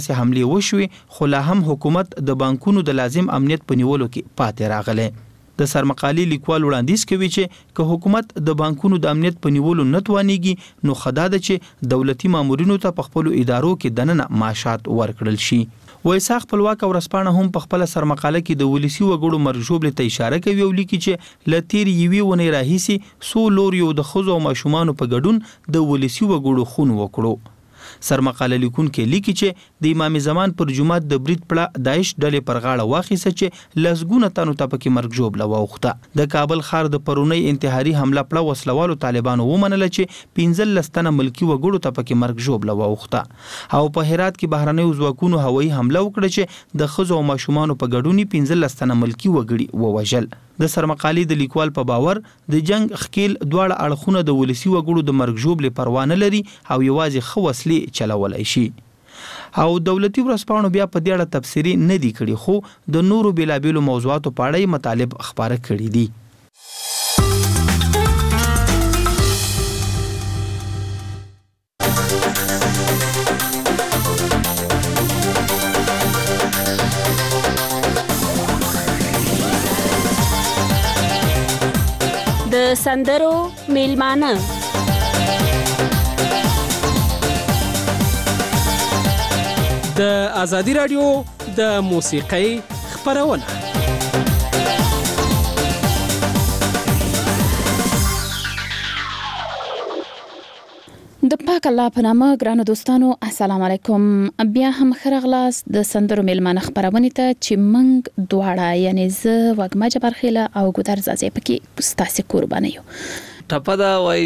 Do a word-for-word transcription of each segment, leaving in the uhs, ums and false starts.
سي حمله وشوي خو لا هم حکومت د بانکونو د لازم امنیت په نیولو کې پاتې راغلی. د سرمقالي لیکوال وړاندیز کوي چې که حکومت د بانکونو د امنیت په نیولو نه توانیږي نو خدا ده چې دولتي مامورینو ته په خپل ادارو کې دننه معاشات ورکړل شي. وایسا خپلواک ورسپانه هم په خپل سرمقاله کې د ولسی وګړو مرجوب ته اشاره کوي او لیکي چې لتیر یوي ونی راهیسي سو لوریو د خزو او ماشومان په ګډون د ولسی وګړو خون وکړو. سرمقاله لیکون کې لیکي چې د امام زمان پر جمعه د برید پړه داعش ډلې پر غاړه واخیسته چې لسګونه تنو ته پکې مرګ جوړ لوخته. د کابل ښار د پرونی انتحاري حمله پړه وسلوالو طالبانو ومنله چې پنځه لستنه ملکی وګړو ته پکې مرګ جوړ لوخته او په هرات کې بهرنۍ ځواکونو هوایي حمله وکړه چې د خزو او ماشومان په ګډون پنځه لستنه ملکی وګړي ووجل. د سرمقالي د لیکوال په باور د جنگ خکیل دواړه اړخونه د ولسی وګړو د مرګ جوړ پروانه لري او یوازې خو وسلې چلولای شي. او دولتي ورسپانو بیا په دې اړه تفسیری نه دی کړی خو د نورو بیلابیلو موضوعاتو په اړه مطالب خبره کړی دي. د سندرو میلمانه د ازادي رادیو د موسیقۍ خبرونه. د پاک الله په نامه ګرانو دوستانو السلام علیکم. بیا هم خرغلاس د سندرو میلمانه خبرونه ته چې منګ دواړه یعنی ز وګما جبرخیله او ګودر زازې پکې ستاسو قرباني یو. ټپه دا وایي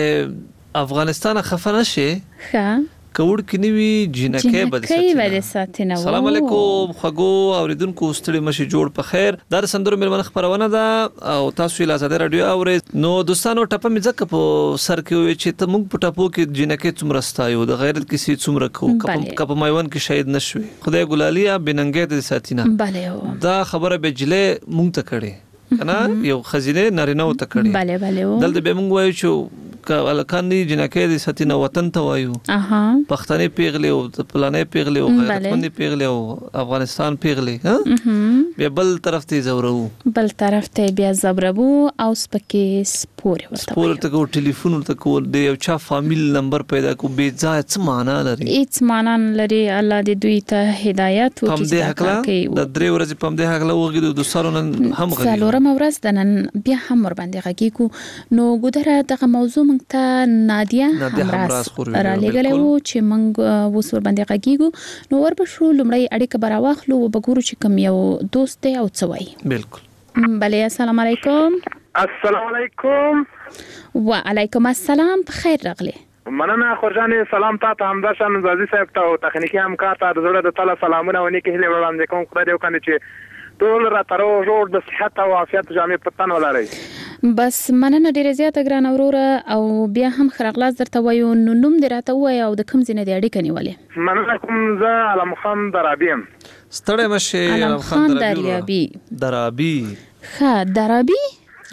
چې افغانستان خفه نشي ښه کوړ کې نیوي جنکه بد ساتنه. السلام علیکم خغو اوریدونکو ستړي مشي جوړ په خیر. دا سندرو میلمانه خبرونه ده او تاسو له آزاد رادیو اورئ. نو دوستانو ټپه مې ځکه په سر کې وي چې ته موږ په ټپو کې جنکه څومره ستایو د غیرت کې څومره کو کپ مایوان کې شهید نشوي خدای ګلالیا بننګې د ساتنه. بله دا خبره به جله مونږ ته کړي کنه یو خزینه نارینه و ته کړي. بله بله دلته به مونږ وایو چې کالکانی جنکه د ساتنه وطن ته وایو. اها پښتني پیغلي او پلانې پیغلي او غیرتمند پیغلي او افغانستان پیغلي ها بیا بل طرف ته زورو بل طرف ته بیا زبربو او سپکه سپور ورته سپور ته کو ټلیفون ورته کو د یو چا فامیل نمبر پیدا کو بے ځای څه معنا لري هیڅ معنا لري. الله دې دوی ته هدایت وکړي. پم دې حقلا د درې ورځې پم دې حقلا وګړو د سرونن هم غږی څلورم ورځ د نن بیا هم ور باندې غږی کو. نو ګودره دغه موضوع مونږ ته نادیا همراز را لګلې وو چې مونږ وس ور باندې غږیږو. نو ور به شو لمړی اړیکه براواخلو او بګورو چې کوم یو دوست دی او څه وایي. بالکل. بله السلام علیکم. السلام علیکم. وعلیکم السلام. بخیر راغلی. مننه خورجان سلام تا ته همدا شان زازي صاحب ته او تخنیکی همکار ته د زړه د تعالی سلامونه ونی کې هله وړاندې کوم. خدای دې وکړي چې ټول را تر جوړ د صحت او عافیت جامع پتن ولري. بس مننه ډیره زیاته ګران اوروره او بیا هم خرغلاس درته وایو. نو نوم دې راته وایي او د کوم ځای نه دی اړیکه نیولې؟ مننه کوم زه علم خان درابی یم. ستړی مشه علم خان درابی. درابی ښه درابی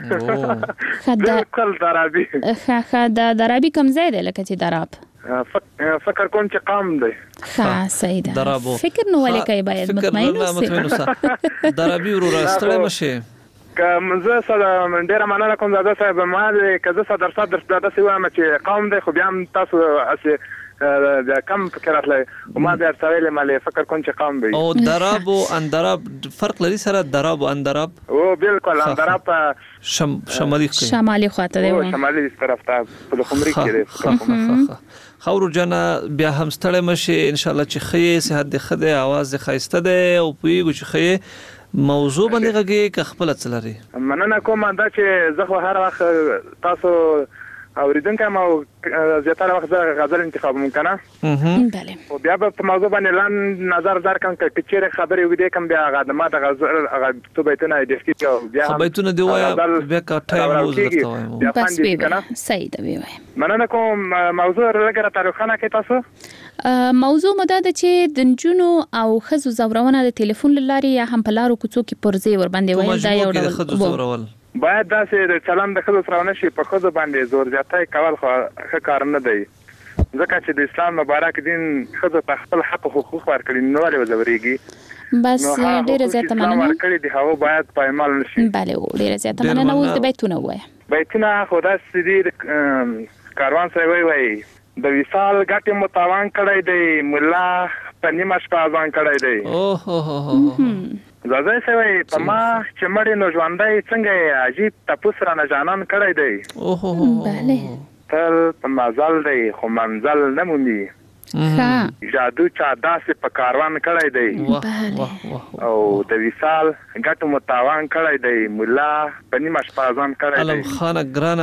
بالکل درابی. ښه ښه د درابی کوم ځای دی لکه چې دراب؟ فکر کوم چې قام دی. ښه صحیح ده. درابو فکر نو ولې کوي باید مطمئن اوسئ. درابی ورو ستړی مشه که زه سره ډیره مننه کوم زاده صاحب. ما که زه صدر صدر داسې وایم چې قوم دی خو بیا هم تاسو اسې د کم فکر راتلی او ما بیا ورته ویلې مالې فکر کوم چې قوم دی. او دراب او اندراب فرق لري سره؟ دراب او اندراب او بالکل اندراب شمالي شمالي خواته دی. او شمالي طرف ته په خمري کې دی. خورو جانا بیا هم ستړی مشه ان شاء الله چې خې صحت دې خده आवाज دې خایسته ده او پویګو چې خې موضوع باندې غږی که خپل څلري. مننه کوم دا چې زه خو هر وخت تاسو اوریدونکو ما زیاتره وخت غزل انتخاب ممکنه. بله. او بیا په موضوع باندې لاند نظر درکم که کچېره خبرې وګدې کوم بیا غاده ما د غزل هغه تو بیتونه د سکیټ بیا هم بیتونه دی وای بیا کا ټایم وزرته وای بس به صحیح ده وای. مننه کوم موضوع لګره تاریخانه کې تاسو موضوع مده ده چې د جنونو او خزو زورونه د ټلیفون لاري یا هم په لارو کوڅو کې پرځي ور باندې وای دا یو ډول باید داسې د چلند د خزو سره نشي په خزو باندې زور زیاتای کول خو ښه کار نه دی. ځکه چې د اسلام مبارک دین ښځو ته خپل حق او حقوق ورکړي نو ولې وزوريږي بس ډیره زیاته مننه ورکړي دی هغه باید پایمال نشي bale ډیره زیاته مننه اوس د بیتونه وای بیتونه خدا سدي کاروان سره وای وای د وصال ګټه متاوان کړی دی مولا پنی مش پازان کړی دی اوه هو هو زازه سوي پما چې مړ نو ژوندۍ څنګه عجیب تاسو را نه جانان کړی دی اوه هو bale تل په مازال دی خو منزل نه مومي ها جادو چا داسې په کاروان کړی دی bale او د وصال ګټه متاوان کړی دی مولا پنی مش پازان کړی دی علم خان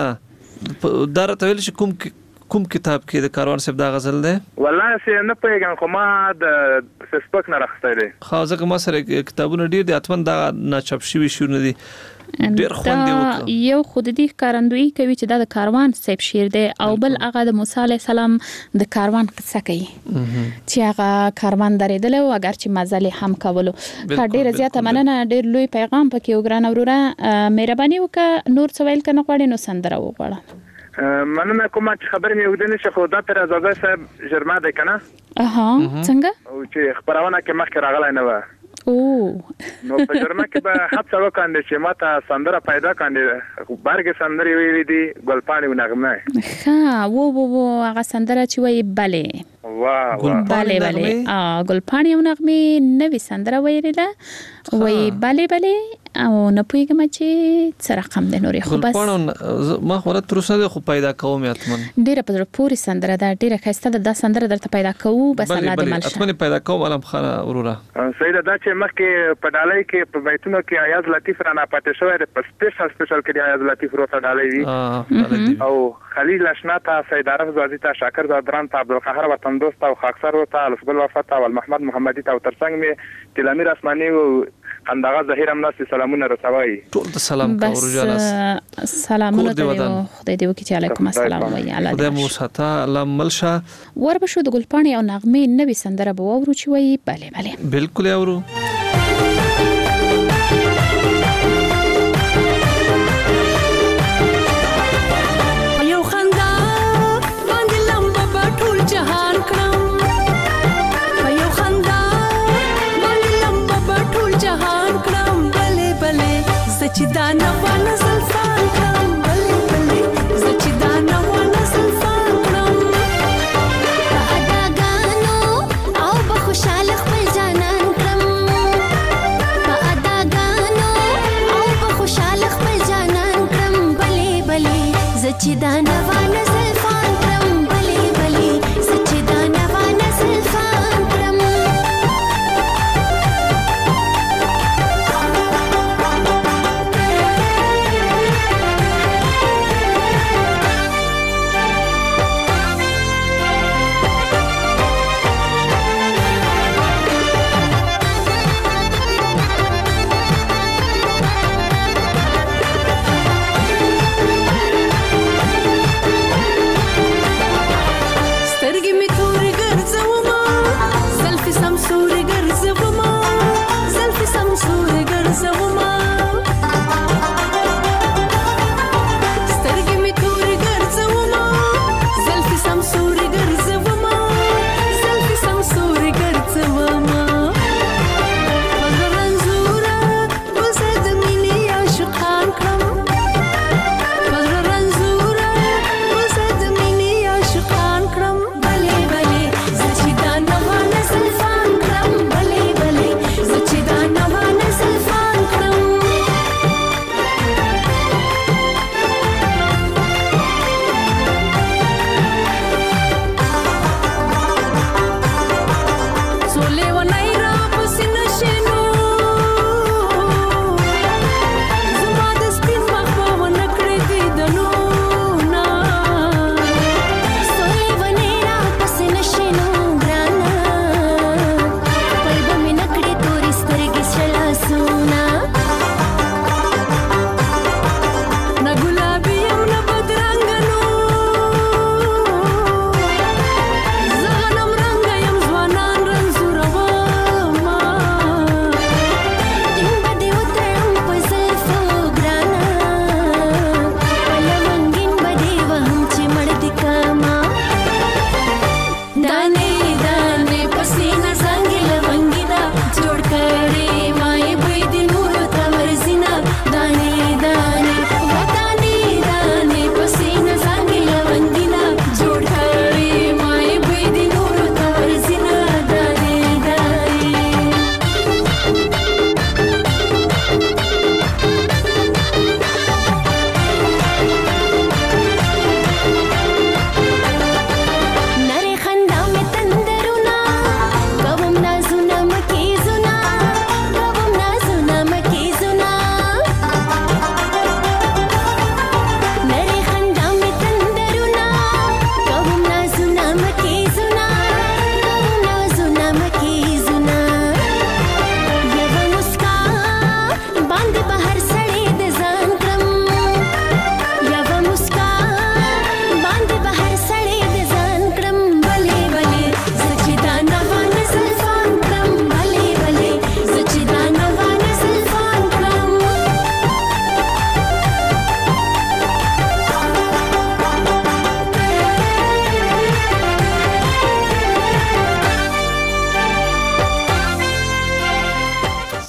ګرانا دار تویل چې کوم کوم کتاب کې د کاروان صاحب دا غزل ده والله سه نه پیګم خو ما د فیسبوک نه راخته دي خو ځکه ما سره کتابونه ډیر دي اتمن دا نه چاپ شوی شو نه دي ډیر خوندې وکړه یو خود دې کارندوی کوي چې دا د کاروان صاحب شعر دی او بل هغه د موسی علی السلام د کاروان قصه کوي چې هغه کاروان درېدل او اگر چې مزل هم کولو ډیر زیاته مننه ډیر لوی پیغام پکې وګران اوروره مهرباني وکړه نور څه ویل کنه غواړي نو سندره وغواړه مننه کومه خبرې مې ودنه چې خو دا تر ازاده صاحب جرما ده کنه اها څنګه او چې خبرونه کې مخکې راغلی نه و او نو په جرما کې به حادثه وکړه چې ماته سندره پیدا کړي بارګه سندري ویلې دي ګلپانی ونغمه ها وو وو وو هغه سندره چې وای bale واه واه bale bale ا ګلپانی ونغمه نوې سندره ویلې وای bale bale او نه پوهیږم چې څه رقم دی نورې خو بس ګلپانو ما خو تر اوسه خو پیدا کوم اتمن ډیره په پوری سندره ده ډیره خسته ده د سندره درته پیدا کوو بس الله دې مل شه اتمن پیدا کوم علم خان اورورا سیده دا چې مخکې په ډالۍ کې په بیتونو کې ایاز لطیف را نه پاتې شوی دی په سپیشل سپیشل کې ایاز لطیف روته ډالۍ وي او خلیل اشنا ته سید عارف زادی ته شاکر زادران ته عبدالقهار وطن دوست او خاکسر ته الفضل وفات او محمد محمدی ته ترڅنګ می تلامیر اسماني او اندغه ظهیر امناس سلامونه رسوي ټول ته سلام کا ورجانس سلامونه ته خدای دې وکړي علیکم السلام وی علی خدای مو ساته الله ملشه ور بشو د ګلپانی او نغمه نوې سندره به وورو چې وی bale bale بالکل اورو یو خندا باندې لمبه په ټول جهان کړم یو خندا باندې لمبه په ټول جهان کړم bale bale زچ دا نه ونه زلفان کړم bale bale زچ دا نه ونه زلفان کړم په اداګانو او په خوشاله خپل جانان کړم په اداګانو او په خوشاله خپل جانان کړم bale bale زچ دا نه ونه زلفان کړم bale bale زچ دا نه ونه زلفان کړم زچ دا نه ونه زلفان کړم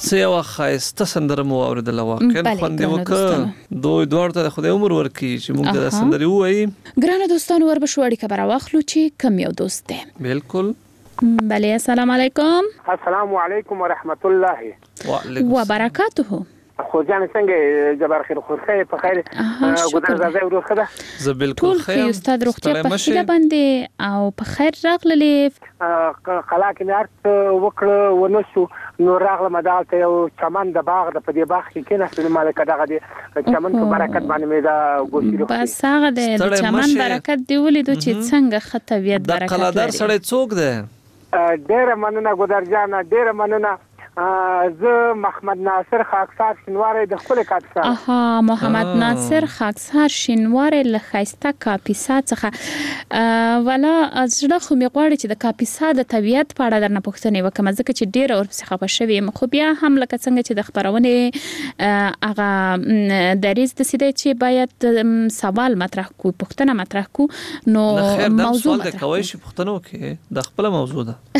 څه یو خایسته سندره مو اوریدله واقعا خوند وکړ دوی دوړ ته خدای عمر ورکړي چې موږ د سندري وایي. ګرانه دوستانو ور بشو اړیکه برا واخلو چې کم یو دوست دی. بالکل. بله السلام علیکم. السلام علیکم ورحمت الله وعلیکم وبرکاته. خو ځان څنګه جبار خیر خو خیر په خیر ګودر زازه ورو خدا زه بالکل خیر استاد روغتیا په خیله باندې او په خیر راغللې قلا کې نارت وکړه ونشو نو راغله مدالته یو چمن د باغ د په دې باغ کې کنه سره مالک دغه دې چمن په برکت باندې مې دا ګوشي بس هغه د چمن برکت دی ولیدو چې څنګه خطویت برکت د قلادر سره څوک دی؟ ډېر مننه ګودر جان ډېر مننه. زه محمد ناصر خاکسار شینواری د خپل کاپیسا. اها محمد ناصر خاکسار شینواری له خایسته کاپیسا څخه ولا زړه خو می غواړي چې د کاپیسا د طبيعت په اړه درنه پوښتنه وکم ځکه چې ډیر اور څخه په شوی خو بیا هم لکه څنګه چې د خبرونه هغه دریز د سیده چې باید سوال مطرح کو پوښتنه مطرح کو نو موضوع د کوي شي پوښتنه وکي د خپل موضوع ده.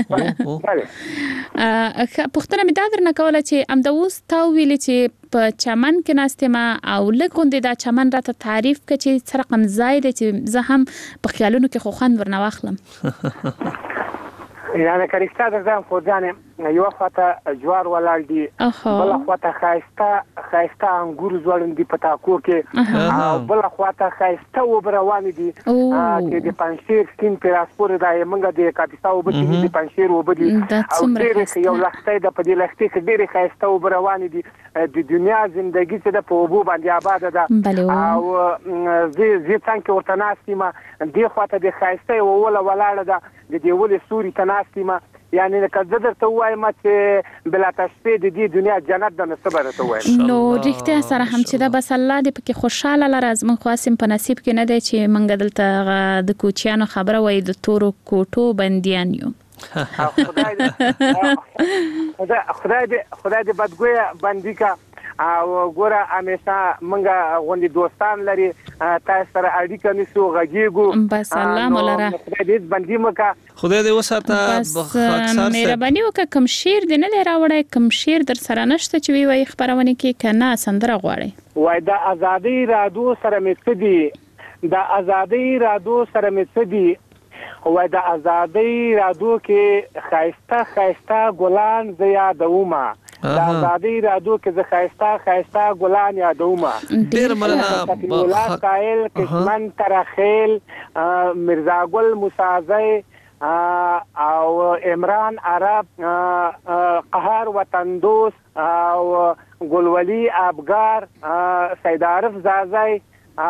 پوښتنه مې دا درنه کوله چې ام د اوس تا ویلې چې په چمن کې ناستې ما او لګوندې دا چمن راته تعریف کړي چې څه رقم ځای دی چې زه هم په خیالونو کې خو خوند ورنه واخلم. یعنی کریستا د ځان خو ځانې یو خواته جوار ولاړ دي بل خواته خایسته خایسته انګور زوړند دي په تاکو کې او بل خواته خایسته وبروان دي چې د پنځیر سکین پراسپور دای منګه د کاپیسا وبدي د پنځیر وبدي او ډېر یو لختې د په دې لختې کې ډېر خایسته وبروان دي د دنیا ژوندۍ چې د په وبو باندې آباد ده او زی زی څنګه ورته ناستې ما دی خواته د خایسته ولا ولاړه ده د دې ولې سوري تناستې ما یعنی کله درته وایم چې بلا تشبیه د دې دنیا جنت د نسبه ته وایم نو رښتیا سره هم چې دا بس الله دې پکې خوشاله لره از من خاصم په نصیب کې نه دی چې منګ دلته د کوچیانو خبره وای د تورو کوټو بنديان یو. خدای دې خدای دې خدای دې بدګویا باندې کا او ګوره همیشه منګه غوندي دوستان لري تاسو سره اړیکه نیسو غږیږو بس الله مولا خدای دې باندې مکا خدای دې وساته بس مهرباني وکړه کوم شیر دې نه لراوړې کوم شیر در سره نشته چې وی وای خبرونه کې کنه سندره غواړي وای دا ازادي رادو سره مڅدي دا ازادي رادو سره مڅدي وای دا ازادي رادو کې خایسته خایسته ګلان زیا دوما دا ازادي رادو کې ز خایسته خایسته ګلان یادوما ډیر مننه مولا قائل کشمن ترخیل مرزا ګل مسازی او عمران عرب قهر وطن دوست او ګلولی ابگار سید عارف زازی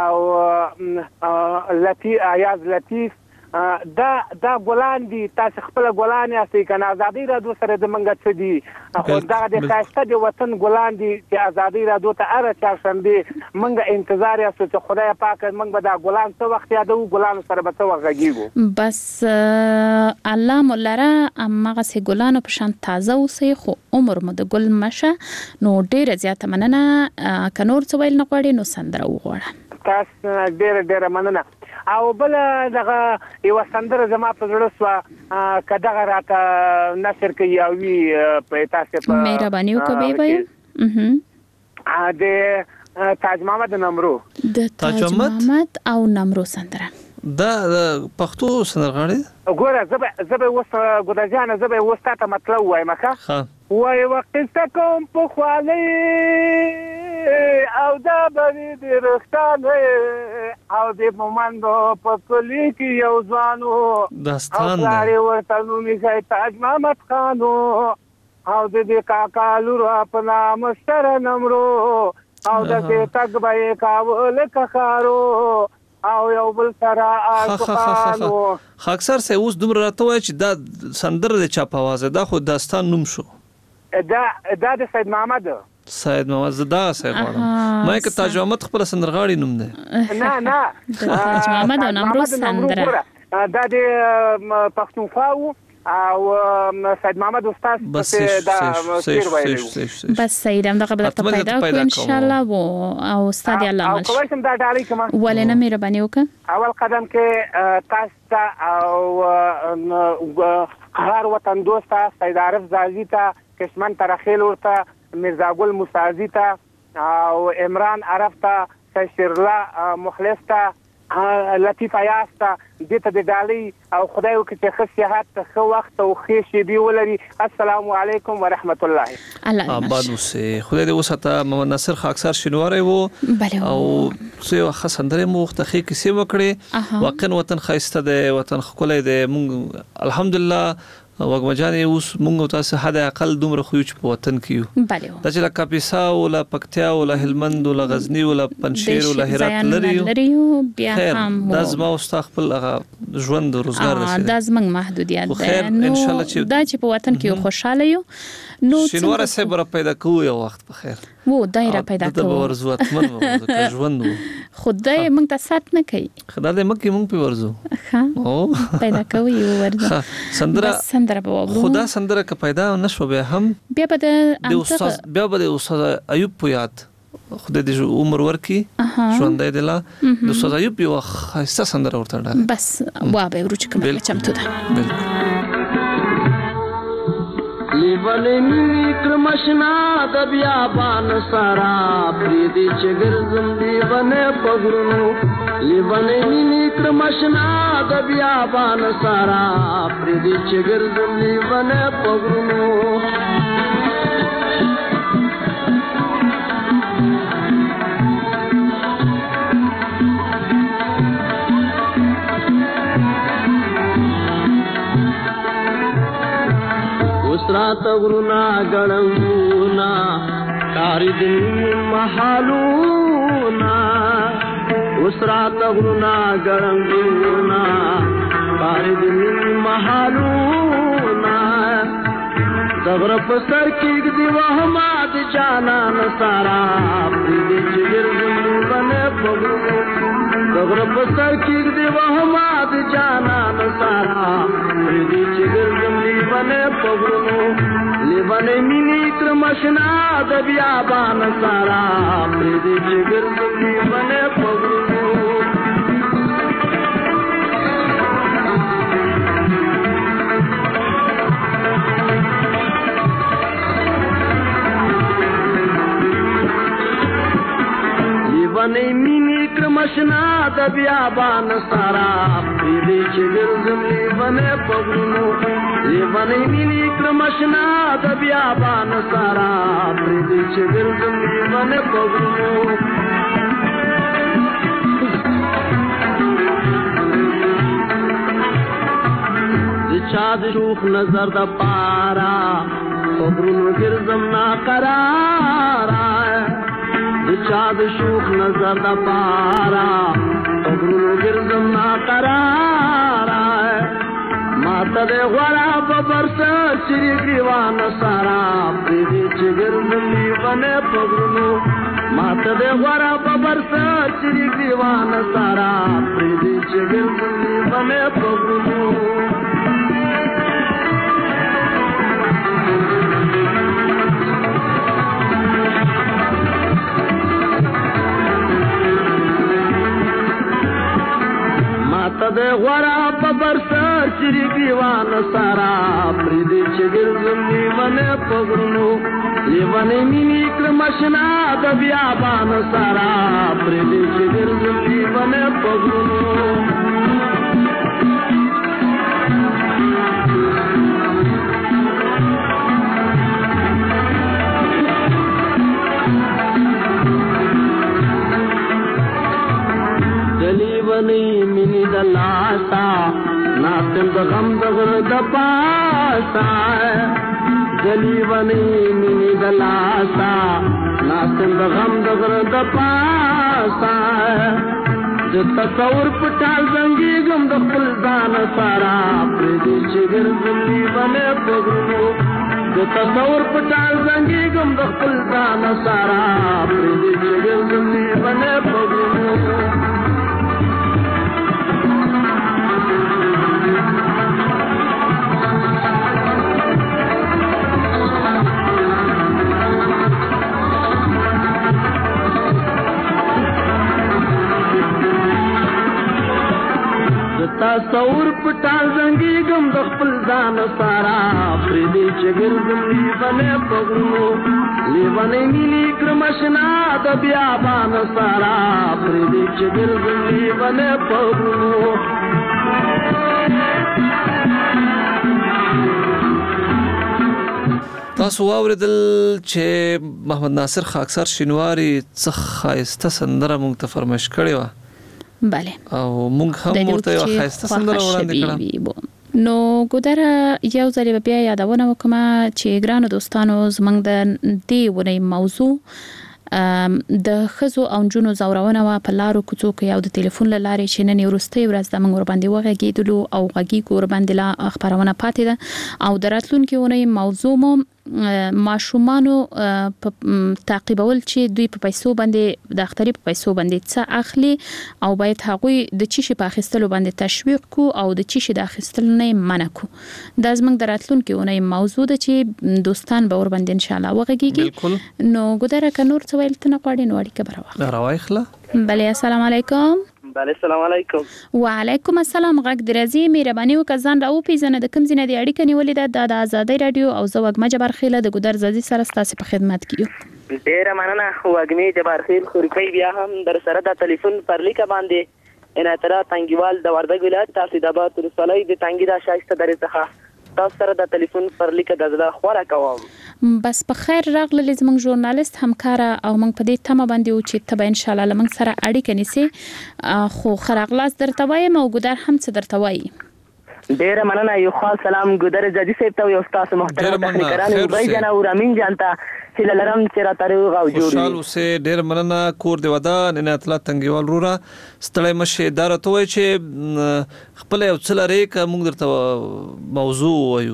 او لطیف ایاز لطیف دا دا ګلان دي تاسو خپل ګلان یاستئ کنه ازادي رادیو سره د منګه څه دي خو دا د خاصه د وطن ګلان دي چې ازادي رادیو ته اره چا شنبه منګه انتظار یاستو چې خدای پاک منګ به دا ګلان څه وخت یادو ګلان سره به څه وخت غږیږو بس الله مولا امغه سه ګلانو په شان تازه اوسې خو عمر مو د ګل مشه نو ډیره زیاته مننه کنور څه ویل نه غواړي نو سندره وغواړه تاسو ډیره ډیره مننه او بل دغه یو سندره زما په زړه سو کداغه راته نشر کوي او وی په تاسو په مهرباني وکړئ بای ا د تاج محمد نمرو د تاج محمد او نمرو سندره دا پښتو سندرغاړي ګوره زبه زبه وس ګداجانه زبه وسته مطلب وای مخه ها وای وقت کوم په خالي او دا بری د رختانه او د مومندو په کلی کې یو ځوانو داستان او لاري ورته نو میځای تاج محمد خانو او د دې کاکا لور په نام سره نمرو او د دې تګ به کاول کخارو او یو بل سره آشقانو خاکسر سه اوس دومره راته وای چې دا سندره د چاپوازه دا خو داستان نوم شو دا دا د سید محمد سید محمد زدا سید غواړم مې که تاج محمد خپل سندرغاړي نوم دی نه نه تاج محمد او نمرو سندره دا د پښتونخوا او سید محمد استاد بس دا شیر وایي بس سید هم دغه بل ته پیدا کو ان شاء الله او استاد الله او کوم دا ډالۍ کوم ولنه مهرباني وکړه اول قدم کې تاسو او هر وطن دوست سید عارف زازی ته کشمن ترخیل ورته میرزا ګل موسازي ته او عمران عرف ته شیر الله مخلص ته لطیف ایاز ته دې ته د ډالۍ او خدای وکړي چې ښه صحت ښه وخت او ښې شېبې ولري. السلام علیکم ورحمت الله. آباد اوسې. خدای دې وساته. محمد ناصر خاکسار شینواری وو او څه وخت سندره مو ختخې کیسې وکړې. واقعا وطن ښایسته دی، وطن ښکلی دی. مونږ الحمدلله وګمجانې اوس مونږ تاسو حد اقل دومره خو چې په وطن کې یو. دا چې له کاپیسا او له پکتیا او له هلمند او له غزنی او له پنجشیر او له هرات لري بیا هم دا زما او خپل ژوند روزګار رسېږي. دا زمنګ محدودیت دی. نو دا چې په وطن کې خوشاله یو نو شینواره صاحب را پیدا کوو یو وخت په خیر وو دایره پیدا کوو. دا ورزو اتمن وو ژوند وو. خدای موږ ته سات نه کوي. خدای دې مکه موږ په ورزو ها پیدا کوي ورزو. سندره سندره په وګورو. خدا سندره که پیدا نشو به هم بیا به د استاد بیا به د استاد ایوب په یاد خدای دې عمر ورکي ژوندۍ دلا د استاد ایوب یو خاصه سندره ورته ډال بس وا به ورچ کوم چمتو ده. بالکل. لیونی کرمشنا د بیابان سارا پریدي چګرزم لیونه پغرونو. لیونی کرمشنا د بیابان سارا پریدي چګرزم لیونه پغرونو. رات غرونا غړونا کاری دن محالونا. اوس رات غرونا غړونا کاری دن محالونا. دغره په سر کې دی وهمات جانان سارا دې چې ګرځم باندې پغلو. دغره په سر کې دی وهمات جانان سارا دې چې ګرځم باندې پغلو. لیوانه مینی کرمشنا د بیابان سارا پریدي چې ګرځم لیوانه پغلو. لیوانه مینی کرمشنا د بیابان سارا پریدي چې ګرځم لیوانه پغلو. لیوانه مینی کرمشنا د بیابان سارا پریدي چې ګرځم لیوانه پغلو. د چا د شوخ نظر د پارا پغلو ګرځم نا قرارا. د چا د شوخ نظر د پارا پغلو ګرځم نا قرارا. ماته د غورا په برسه چې ګریوان سارا پریدي چې ګرځم لیوانه پغلو. ماته د غورا په برسه چې ګریوان سارا پریدي چې ګرځم لیوانه پغلو. ماته د غورا په برسه چې ګریوان سارا پریدي چې ګرځم لیوانه پغلو. لیوانه مینی کرمشنا د بیابان سارا پریدي چې ګرځم لیوانه پغلو. لیوانه مینی د لاسا ناستم د غم د غر د پاسا. لیوانه مینی د لاسا ناستم د غم د غر د پاسا. د تصور پټال زنګي غم د خپل ځان سارا پریدي چې ګرځم لیوانه پغلو. د تصور پټال زنګي غم د خپل ځان سارا پریدي چې ګرځم لیوانه پغلو. تصور پټال زنګي غم د خپل ځان سارا پریدي چې چې ګرځم لیونی په غرونو لیونی مینې کړم اشنا د بیابان سارا پرېږدي چې ګرځم لیونی په غرونو. تاسو واوریدل چې محمد ناصر خاکسار شینواری څه ښایسته سندره موږ ته فرمایش کړې وه. بله او موږ هم ورته یوه ښایسته سندره وړاندې کړه. نو ګودره یو ځل به بیا یادونه وکړم چې ګرانو دوستانو زموږ د دې ونې موضوع د ښځو او نجونو ځورونه وه په لارو کوڅو کې او د تلیفون له لارې چې نن وروستۍ ورځ د موږ ورباندې وغږېدلو او غږیږو ورباندې لا خپرونه پاتې ده او د راتلونکي ونې موضوع مو ماشومانو په تعقیبول چې دوی په پیسو باندې د اختري په پیسو باندې څه اخلي او باید هغوی د چی شي په اخیستلو باندې تشویق کو او د چی شي د اخیستلو نه منع کو. دا زموږ د راتلونکي ونې موضوع ده چې دوستان به ور باندې ان شاء الله وغږیږي. نو ګودره که نور څه ویل ته نه غواړي نو اړیکه به راواخلو. راواخله. بله السلام علیکم. بله السلام علیکم. وعلیکم السلام. غږ درځي مهرباني وکړه ځان راو پیژنه د کوم ځای نه دی اړیکه نیولې ده د آزادۍ رادیو او زه وګمه جبار خیله د ګودر زازي سره ستاسو په خدمت کې یو. ډیره مننه وګمه جبار خیل خورکۍ بیا هم در سره د ټلیفون پر لیکه باندې اناترا تنګیوال د وردګ ولایت تاسیداباد رسولای د تنګی د شایسته درې څخه تاسو سره د ټلیفون پر لیکه د زړه خورا کوم. بس په خیر راغله زموږ ژورنالیست همکاره او موږ په دې تمه باندې و چې ته به ان شاء الله لمن سره اړیکه نیسي خو خراغلاس درته وایم او ګودر هم څه درته وایي. ډیره مننه یو خاص سلام ګودر جدي صاحب ته یو تاسو محترم تخنیکران وبای جنا او رامین جانتا چې لرم چې را تاریخ او جوړي خوشحال اوسه. ډیره مننه کور دی ودان نه اطلاع تنګیوال رورا ستړی مشه اداره ته وای چې خپل یو څل لري که موږ درته موضوع وایو.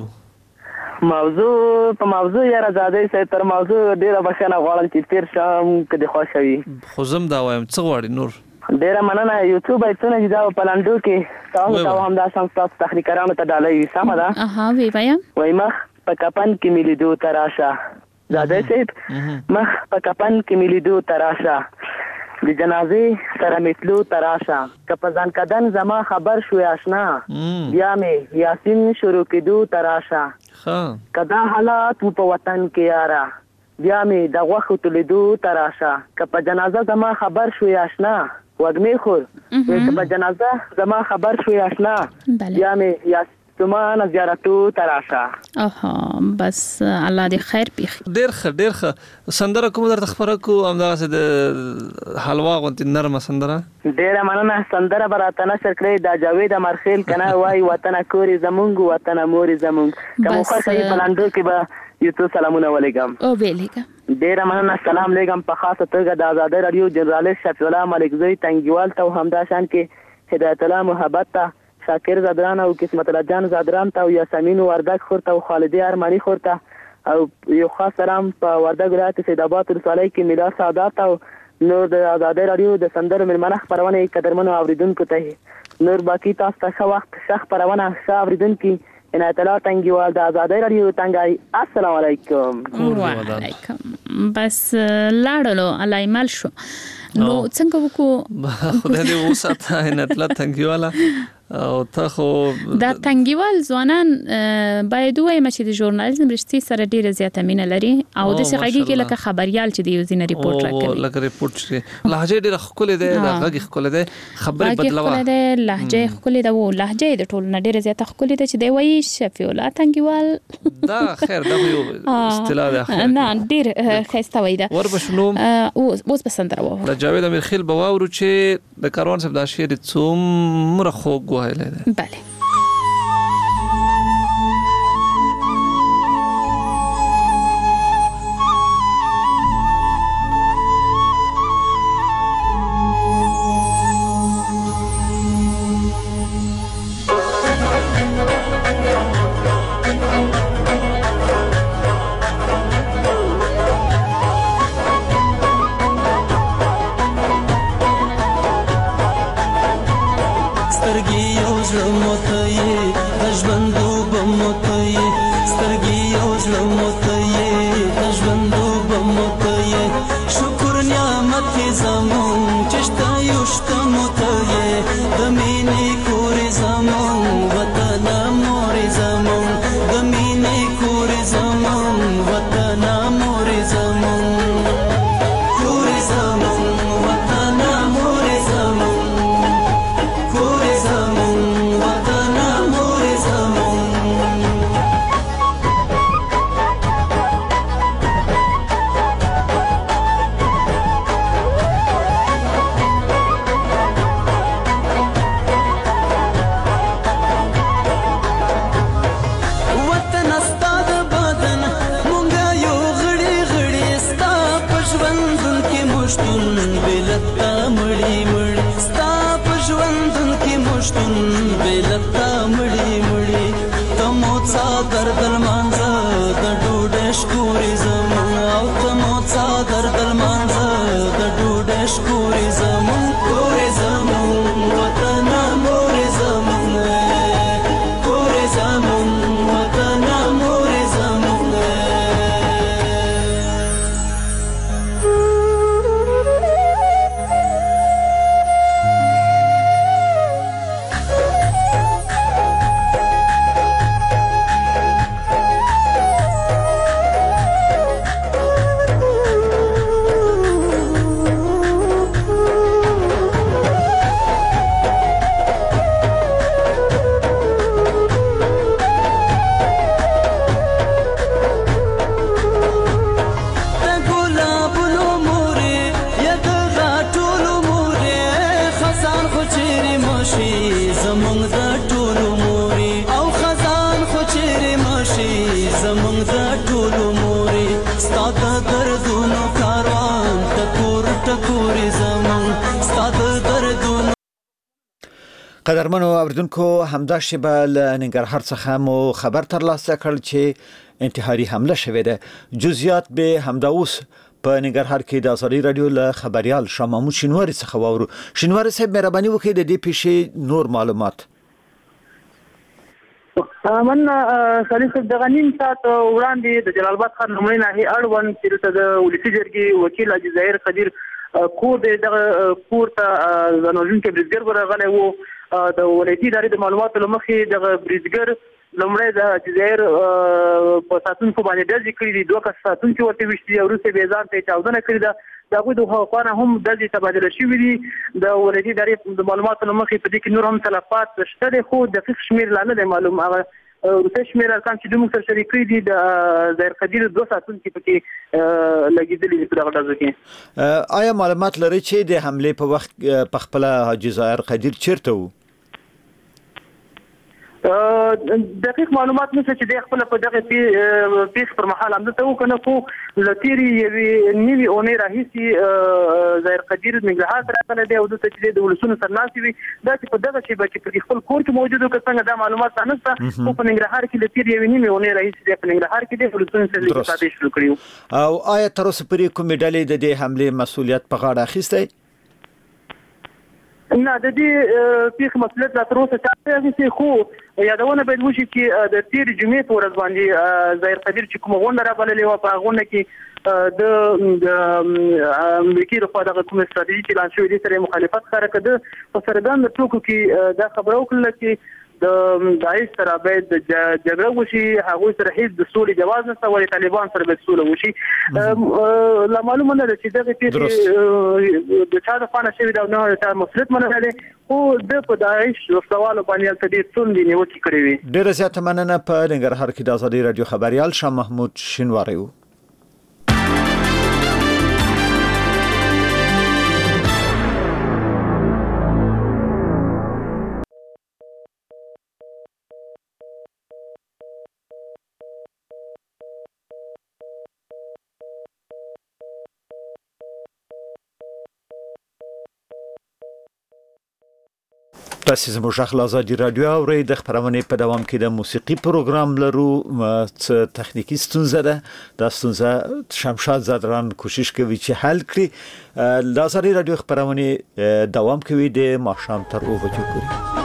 موضوع په موضوع یاره زادې سي تر موضوع ډیره بښنه غواړم چې تیر شم کدي خوشوي. خو زم دا وایم څه غواړي نور. ډیره مننه یوټیوب ایتونه چې دا په لاندو کې تاسو ته هم دا څنګه تاسو تخنیکرانو ته ډالۍ سم ده. اها وی وایم. وای مخ په کپن کې ملي دو تراشه زادې سي مخ په کپن کې ملي دو تراشه د جنازې سره متلو تراشه کپزان کدن زما خبر شوی آشنا بیا مې یاسین شروع کېدو تراشه ها کدا حالات په وطن کې یارا بیا مې د غوښو تلیدو تراشه کپ جنازه زما خبر شوی آشنا وګمې خور کپ جنازه زما خبر شوی آشنا بیا مې یاسین تمان زیارتو تراشه. اها بس الله دې خیر پیخ. ډیر ښه ډیر ښه سندره کوم درته خبره کو همدغه د حلوا غونتی نرمه سندره. ډیره مننه سندره براته نشر کړی دا جاوید امرخیل کنه وای وطن کوري زمونږ وطن موري زمونږ کوم خو صحیح پلاندو کې به یو څه سلامونه ولیکم. او ویلیکم. ډیره مننه سلام لیکم په خاصه توګه د آزادۍ رادیو جنرالست شفیع الله ملک زوی تنګیوال ته همدا شان کې هدایت الله محبت ته شاکر زادران او قسمت الله جان زادران ته او یاسمین وردګ خورته او خالدی ارمانی خورته او یو خاص سلام په وردګ ولایت سیدآباد رسولای کې میلاد سعادت او نور د آزادۍ رادیو د سندرو ملمنه خبرونه قدرمنو اوریدونکو ته نور باقی تاسو ته ښه وخت ښه خبرونه ښه اوریدونکو عنایت الله تنګیوال د آزادۍ رادیو تنګای السلام علیکم. وعلیکم. بس لاړلو علایمل شو نو څنګه وکړو خدای دې وساته عنایت الله تنګیواله او ته خو دا تنګیوال ځوانان باید وایم چې د ژورنالیزم رشتي سره ډیره زیاته مینه لري او د څنګه کې لکه خبريال چې د یو ځین ریپورت راکوي او لکه ریپورت چې لهجه ډیره خپل ده دا غږی خپل ده خبري بدلوا خپل ده لهجه خپل ده او لهجه د ټول نه ډیره زیاته خپل ده چې دی وایي شفیع الله تنګیوال دا خیر دا یو اصطلاح ده نه ډیر خسته وای ده ور بشنو او اوس بسندره و د جاوید امیر خیل بواورو چې د کاروان صاحب د شعر څومره خوږ وایله ده. بله زمون وطن مور زمون د مینې کور زمون مشتون بلتا مړی مړی ستا په ژوندون کې مشتون بلتا مړی مړی تمو څا درد لمانځه د ډوډۍ شکورې زمون او تمو څا درد لمانځه د ډوډۍ شکورې زمون کورې زمون وطن مورې زمون کورې زمون وطن مورې زمون قدرمنو اوریدونکو همدا شیبه له ننګرهار څخه مو خبر ترلاسه کړ چې انتحاري حمله شوې ده. جزئیات به همدا اوس په ننګرهار کې د ازادي رادیو له خبريال شاه محمود شینواری څخه واورو. شینواری صاحب مهرباني وکړئ د دې پیښې نور معلومات. من خلیفه د غنیم سات وړاندې د جلال آباد ښار لومړی ناحیه اړوند چې د ولسی جرګې وکیل حاجي ظاهر قدیر کور د کور ته ځانوژن کې بریزګر ورغلی وو. د ولایتي ادارې د معلوماتو له مخې دغه بریزګر لومړی د حاجي ظاهر په ساتونکو باندې ډزې کړي دي. دوه کس ساتونکي ورته ویشتي دي او وروسته بیا ځان ته یې چاودنه کړې ده. د هغوی د خوا نه هم ډزې تبادله شوي دي. د ولایتي ادارې د معلوماتو له مخې په دې کې نور هم تلفات شته دی خو دقیق شمېر لا نه دی معلوم. هغه وروستی شمېر ارقام چې دوی موږ سره شریک کړي دي د ظاهر قدیر دوه ساتونکي پکې لګېدلي دي په دغه ډزو کې. آیا معلومات لرئ چې د حملې په وخت په خپله حاجي ظاهر قدیر چیرته و؟ دقیق معلومات نشته چې د خپل په دغه پیښ پر مهال هم ته وکنه خو لتيري یوې نیوي اونې راهیسي ظاهر قدیر ننګرهار ته راغلی دی او دلته چې د ولسونو سرناستې وي دا چې په دغه شیبه کې په خپل کور کې موجود و که څنګه دا معلومات لا نشته خو په ننګرهار کې لتيري یوې نیوي اونې راهیسي دی په ننګرهار کې د ولسونو سره اقتصادي شروع کړي. او آیا تر اوسه پورې کومې ډلې د دې حملې مسؤلیت په غاړه اخیستی؟ نه د دې پیښې مسؤلیت لا تر اوسه چا نه اخیستی خو یادونه باید وشي چې د تېرې جمعې په ورځ باندې ظاهر قدیر چې کومه غونډه رابللې وه په هغه غونډه کې د امریکې لخوا دغه کومه ستراتیژي چې اعلان شوې دي سره مخالفت ښکاره کړه. ده په څرګنده ټوکو کې دا خبره وکړله چې د داعش سره باید جګړه وشي هغوی سره هیڅ د سولې جواز نشته ولې طالبان سره باید سوله وشي. لا معلومه نه ده چې دغه پیښې د چا د خوا نه شوې ده او نه د چا مسؤلیت منلی دی خو د په داعش وسلوالو باندې هلته ډېر څوندې نیوکې کړې وي. ډېره زیاته مننه. په ننګرهار کې د ازادي راډیو خبریال شاه محمود شینواری و. تاسو زموږ غږ ازادي رادیو اورئ. د خبرونې په دوام کې د موسیقي پروګرام لرو. څه تخنیکی ستونزه ده دا ستونزه شمشاد زادران کوشش کوي چې حل کړي. د ازادي رادیو خبرونه دوام کوي د ماښام تر اوه بجو پورې.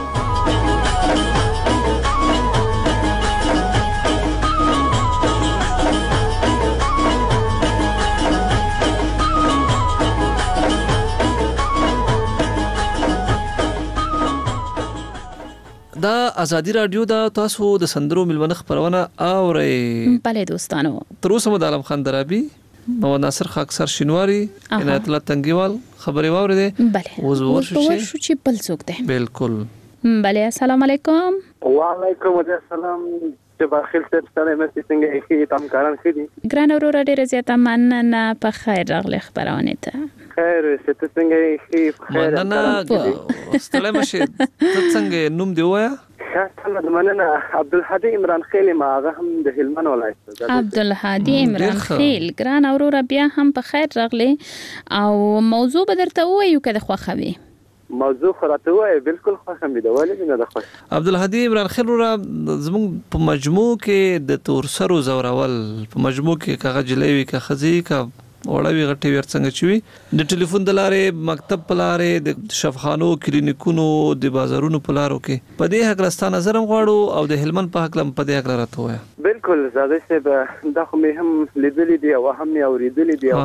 دا ازادي رادیو دا تاسو د سندرو ملونه خبرونه اورئ. بله دوستانو تر اوسه مو د عالم خان درابي محمد ناصر خاکسر شینواری عنایت الله تنگیوال خبرې واورېدې. بله اوس ورشو چې بل څوک دی. بالکل. بله السلام علیکم. وعلیکم السلام. بخیر ست ستړی مې څنګه کې تام کاران کړی. ګران اورور ډېر زیاته مننه په خیر راغلی خبرونه ته. خیر ست څنګه کې خیر مننه ستړی مشه ته څنګه نوم دی وایا؟ خاصه د مننه عبدالهادي عمران خیل ما هغه هم د هلمند ولایت عبدالهادي عمران خیل ګران اورور بیا هم په خیر راغلی او موضوع به درته وایو که د خوښوي موضوع خراته وای بالکل خوښه مې ده ولې نه ده خوښه عبدالهادي عمران خیل را زموږ په مجموع کې د تورسرو زورول په مجموع کې کاغه جلوي کا خزي کا وړوي غټي ورڅنګ چوي د ټلیفون د لارې مکتب په لارې د شفخانو کلینیکونو د بازارونو په لارو کې په دې حق راستا نظر غواړو او د هلمند په حق لم په دې حق راته وای بالکل زاده سه د خو مې هم لیدلې دي او هم مې اوریدلې دي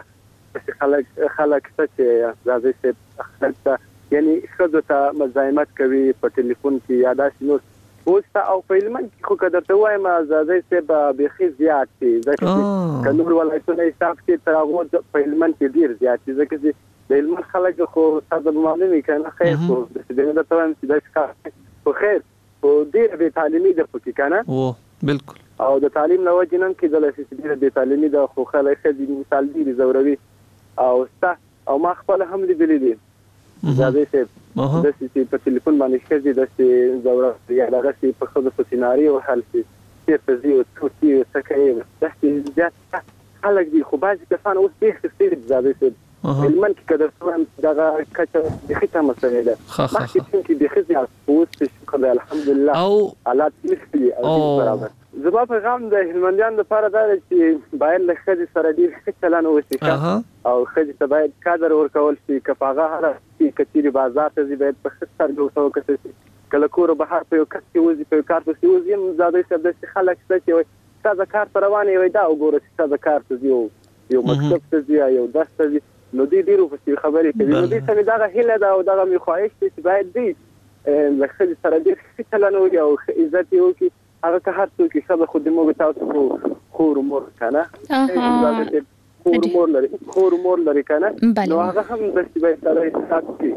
او خلک خلک چې زاده سه خلک یعنی خود ته مزاحمت کوي په ټلیفون کې یاداش نور اوس او په هلمند کې خو کدرته وایم زاده سه به بخي زیات دي ځکه کنور ولایتونه حساب کې تر هغه په هلمند کې ډیر زیات دي ځکه چې د هلمند خلک خو تاسو معلومه کنه خیر خو د دې د توان چې د ښکار خو خیر په ډیر به تعلیمي د پکې کنه او بالکل او د تعلیم نو جنن کې د لاسې ډیر د تعلیمي د خو خلک د مثال دي زوروي او ستا او ما خپل هم لیدلې دي زاده سه د سې په ټلیفون باندې ښځې د سې زوره یا دغه سې په خود په سيناريو حل سي چې په دې او څوکي څخه د سې زیات خلک دي خو بعضی کسان اوس ډېر ستړي زاده سه هلمند کې کده څوم دغه کچه د خته مسله ده مخکې چې د خځې اوس شکر الحمدلله او حالات نشي او برابر زما په غام د هلمندیان لپاره دا چې باید له خځې سره ډېر چلن وشي او خځې ته باید قدر ورکول شي کفاغه هر کچيري بازار ته باید په خطر جوړ وکړي کله کور بهر په یو کس کې وځي په کار ته وځي هم زاده څه د خلک څه چې تاسو کار ته روانه وي دا وګورئ چې تاسو کار ته یو یو مکتب ته یو درس ته نو دې ډیرو په خبرې کوي نو دې سمې دا هله دا او دا مې خواهش چې باید دې لکه سره دې چلن وي او عزت یو کې هغه که هر څوک چې خبر خود مو تاسو خور مور کنه خور مور لري خور مور لري کنه نو هغه هم د سیبای سره حساب کوي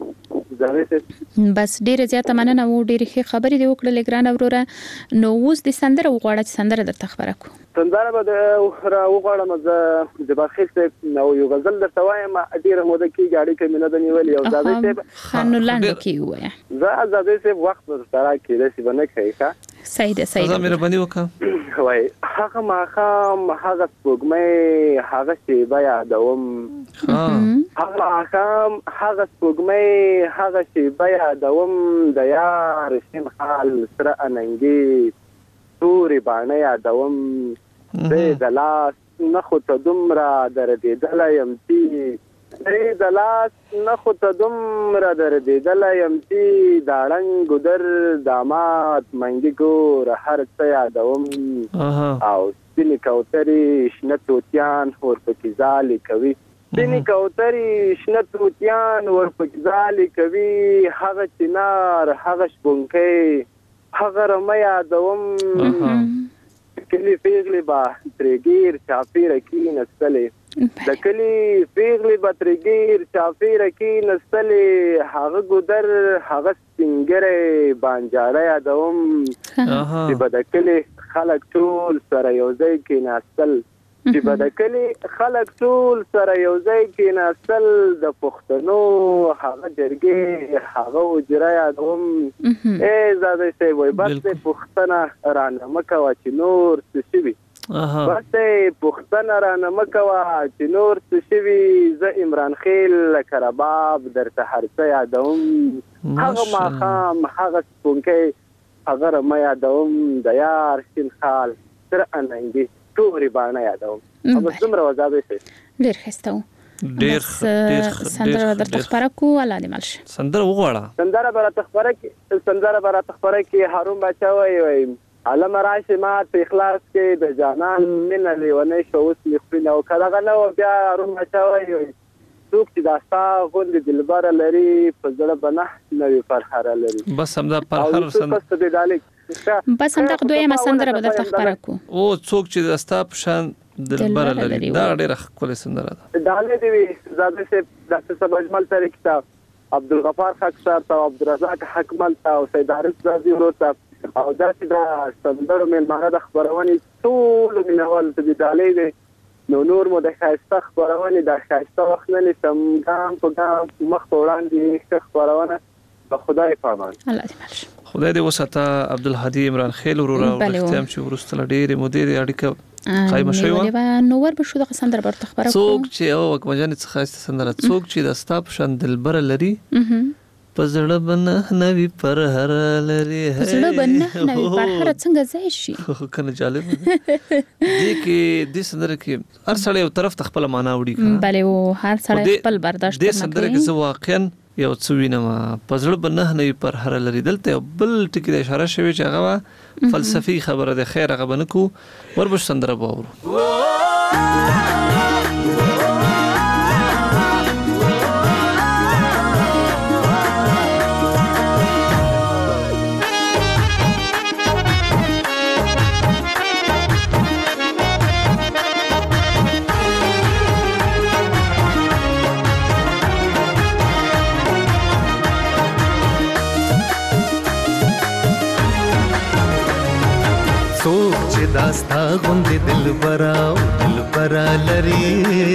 بس ډیره زیاته مننه وو ډیره ښه خبرې دی وکړه لګران اوروره نو اوس د سندره وغواړه چې سندره درته خبره کو سندره به د وغواړم د بخیل څخه نو یو غزل درته وایم ډیره موده کې غاړي کې منه د نیولې او زاده ته خانو لاندې کې وای زه زاده ته وخت سره کې رسې باندې کوي ښه صحیح ده صحیح ده مهرباني وکړه وای هغه ما خام هغه سپوږمۍ هغه شی بیا دوم هغه خام هغه سپوږمۍ هغه شی بیا دوم د یار شین حال سره اننګي توري باندې یادوم د دلاس نخو ته دومره دردېدل یم چې د دلاس نخو ته دومره دردېدل یم چې داړنګ ګدر دامات منګي ګور هر څه یادوم او سپینې کوترې شنه توتیان ورپکې ځالې کوي سپینې کوترې شنه توتیان ورپکې ځالې کوي هغه چنار هغه شپونکی هغه رمه یادوم کلی پیغلی با ترګیر چاپی رکی نستلې د کلی پیغلی با ترګیر چاپی رکی نستلې هغه ګدر هغه سنگره بانجاره یادوم چې بد کلی خلک ټول سره یو ځای کې ناستل چې بد کلی خلک ټول سره یو ځای کې ناستل د پښتنو هغه جرګې هغه وجره یادوم ای زاده سی وای بس پښتنه رانه مکوا چې نور څه شي بس پښتنه رانه مکوا چې نور څه شي زه عمران خیل کرباب درته هر څه یادوم هغه ما خام هغه سپونکی هغه رمه یادوم د یار شین خال تر اننګي توري باندې یادوم او څومره وځي ډیر خسته ډیر ډیر سندره درته خبره کو ولا دې ملش سندره وغواړه سندره برات خبره کې سندره برات خبره کې هارون بچا وای وای علم راشي ما په اخلاص کې د جانان من لیونې شو اوس مخفي او کله نو بیا هارون بچا وای وای څوک چې داستا غوند دلبر لري په ځړه بنه نوې فرحره لري بس هم دا فرحره سندره بس هم دغه دویمه سندره به درته خبره کو او څوک چې داستا په شان دلبر لري دا ډېر ښکلې سندره ده دا له دې زاده سه د سبا اجمل تاریخ کتاب عبدالغفار خاک صاحب او عبدالرزاق حکمل او سید عارف رضی الله او دا چې دا سندره مې د خبرونه ټول مینوال ته دی دالې دي نو نور مو د خاصه خبرونه د خاصه وخت نه لسم ګام په ګام مخ وړاندې خبرونه په خدای پامان الله دې مل خدای دې وساته عبدالهادي عمران خیل ورور او اختیام چې ورسته ډېرې مودې اړیکه قائم شوی و نو ور به شو د سندره برته خبره کوم څوک چې او وکمجن څخه سندره څوک چې د ستا په شان دلبر لري پزړه بنه نوی پر هر لري پزړه بنه نوی پر هر څنګه ځای شي کنه جالب دي کې د سندره کې هر سړی یو طرف خپل معنا وړي بله او هر سړی خپل برداشت کوي د سندره کې زه واقعا یو څو وینم پزړه بنه نوی پر هر لري دلته بل ټکی د اشاره شوی چې هغه فلسفي خبره ده خیر هغه بنکو وربش سندره باور داستا غوندې دلبرا دلبرا لري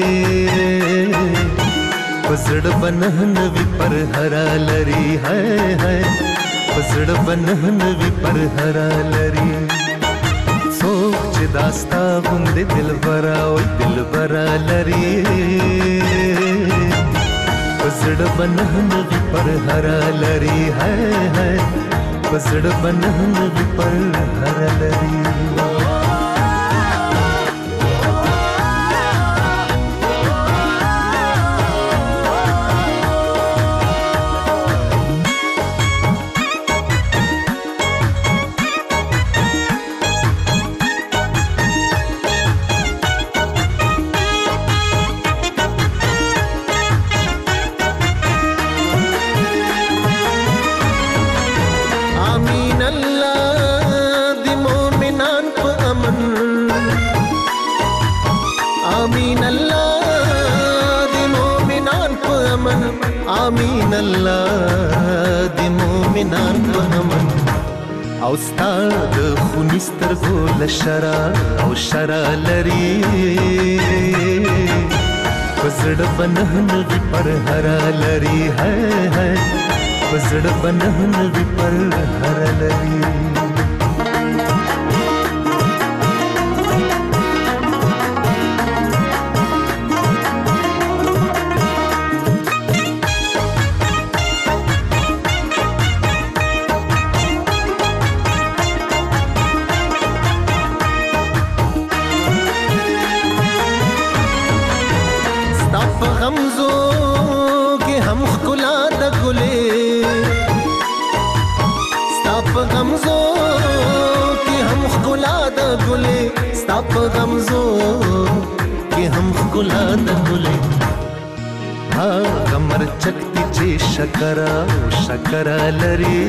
پسړ بنه نوی پر هرا لري هاي هاي پسړ بنه نوی پر هرا لري سوچ داستا غوندې دلبرا او دلبرا لري پسړ بنه نوی پر هرا لري هاي هاي پسړ بنه نوی پر هرا لري آمین الله د مومنان په امن او ستاد خونستر ګول شرا او شرا لري پسړ بنه نوی پر هرا لري هاي هاي پسړ بنه نوی پر هرا لري په غمزو کې هم ښکلا د ګلې هغه مرچکتي چې شکر او شکر لري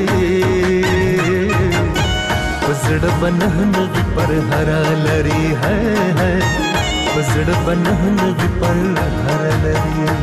پسړ بنه نوی پر هرا لري هاي هاي پسړ بنه نوی پر هرا لري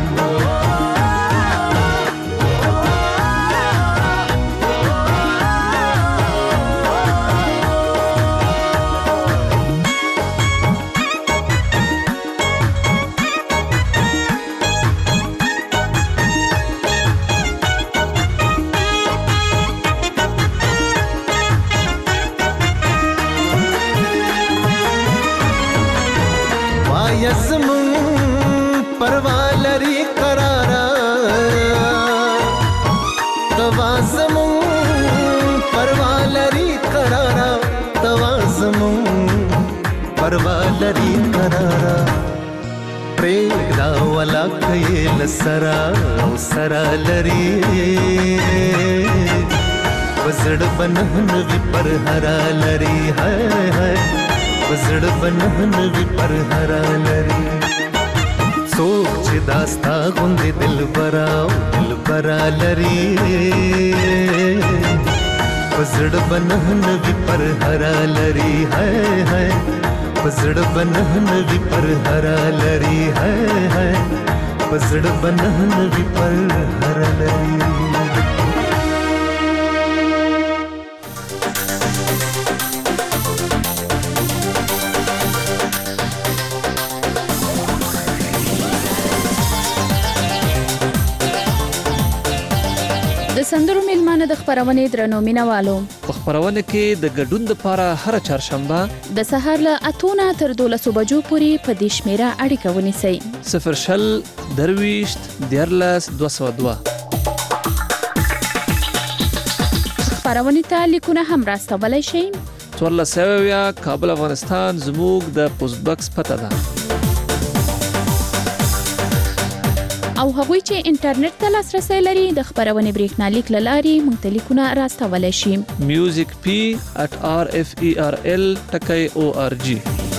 پروالری قرارا پریدا ولا کيل سرا او سرا لري وزړ بنه نوی پر هرا لري هاي هاي وزړ بنه نوی پر هرا لري سوچ داستا غوندې دلبرا دلبرا لري وزړ بنه نوی پر هرا لري هاي هاي پسړ بنه نوی پر هرا لري هاي هاي پسړ بنه نوی پر هرا لري سندرو میلمانه د خبرونې درنو مینوالو په خبرونه کې د ګډون لپاره هر چهارشنبه د سهار له اتونه تر دولسو بجو پورې په دې شمیره اړیکه ونیسئ صفر شل درویشت دیارلس دوه سوه دوه خبرونې ته لیکونه هم راستولی شئ څوارلس سوه اویا کابل افغانستان زموږ د پوسټ بکس پته ده او هغوی چې انټرنیټ ته لاسرسی لري د خبرونې بریښنالیک له لارې موږ ته لیکونه راستولی شي میوزیک پی at r f e r l ټکی او ار جی.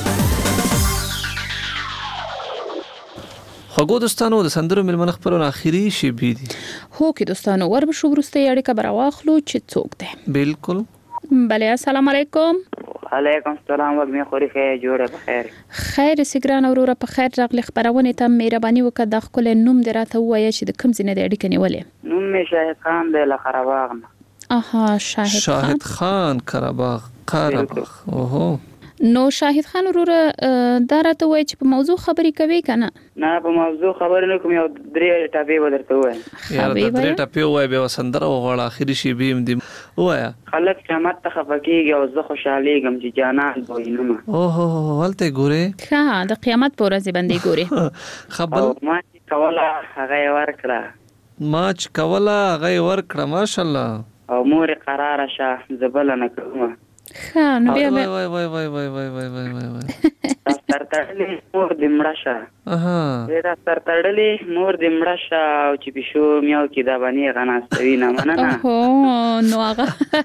خوږو دوستانو د سندرو میلمنه خبرونه اخیری شیبې دي. هو کې دوستانو وربشو وروسته اړیکه به راواخلو چې څوک دی. بالکل. بله السلام علیکم. علیکم السلام وګمه خوري خیر جوړه په خیر. خیر سګران اوروره په خیر راغلی خبرونه ته مهرباني وکړه د خپل نوم دراته وایي چې د کوم ځای نه د اړیکې نیولې. نوم می شاهد خان د لخرباغ نه. اها شاهد خان. شاهد خان قرباغ قرباغ. اوهو. نو شاهد خان وروره دا راته وایي چې په موضوع خبرې کوي کنه؟ نه په موضوع خبرې نه کوم یو درې ټاپې ودرته وایم. یاره د درې ټاپې وایي بیا سندره وغواړه اخري شی بیم دی وایا. خلک قیامت ته خفقېږي او زه خوشحالېږم چې جانان بوینم. اوهو ولته ګورې؟ ښه د قیامت په ورځ باندې ګورې. خبر ما چې کوله هغه یې ورکړه. ما چې کوله هغه یې ورکړه ماشاءالله. او مور قراره شه زه بله نه کوم. ښه نو بیا وای وای وای وای وای وای وای وای وای وای سرتړلې مور دې مړه شه. اها دا سرتړلې مور دې مړه شه او چې پښو میاو کې دا باندې غناستوي نه مننه. اوه نو هغه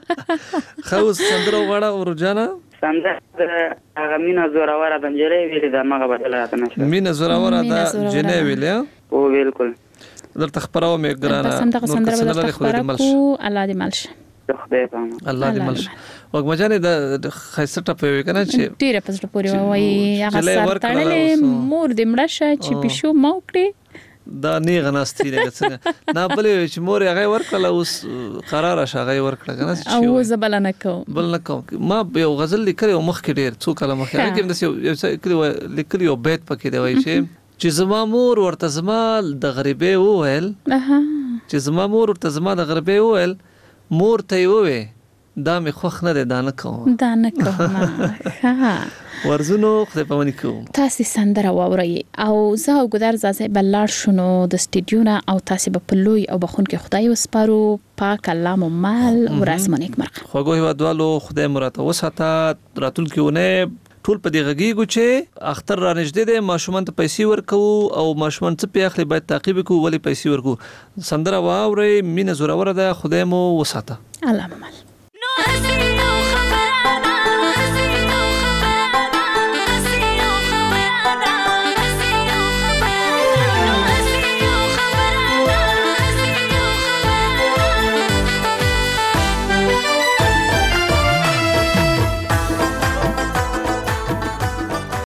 خو سندره وغواړه ورجانه سندره هغه مینا زوراوره د نجلۍ ویلې دا مغه بدل راته نشه. مینا زوراوره د جنې ویلې او بالکل درته خبرو مې ګرانه نو څنګه بدل خبره کو الله دې ملش. الله دې ملش. وګ مجانې د خیسه ټپه وی کنه چې ډیره پزړه پورې وای هغه سر تړلې مور دې مړه شه چې پښو موکړي دا نه غناستې نه څنګه نه بلې چې مور هغه ورکړه اوس قرار شه هغه ورکړه کنه او زبل نه کو بل نه کو ما یو غزل لیکلی او مخ کې ډیر څو کلمه مخ کې کوم د لیکلی او بیت پکې دی وای چې چې زما مور ورته زما د غریبې وویل چې زما مور ورته زما د غریبې وویل مور ته ووي دا مې خوښ نه دی دا نه کوم دا نه کوم ورزونو خدای پامنی کوم. تاسو سندره واورئ او زه او ګدار زازه بلار شونو د سټډیو نه او تاسو په پلوي او بخون کې خدای وسپارو پاک الله مو مال ورسمه نیک مرغ. خوګو هیوادوالو خدای مراته وساته راتل کېونه ټول په دې غږیږو چې اختر را نږدې دی ماشومان ته پیسې ورکو او ماشومان څه پیاخلي باید تعقیب کو ولی پیسې ورکو. سندره واورئ مینه زوراوره ده خدای مو وساته. الله مال.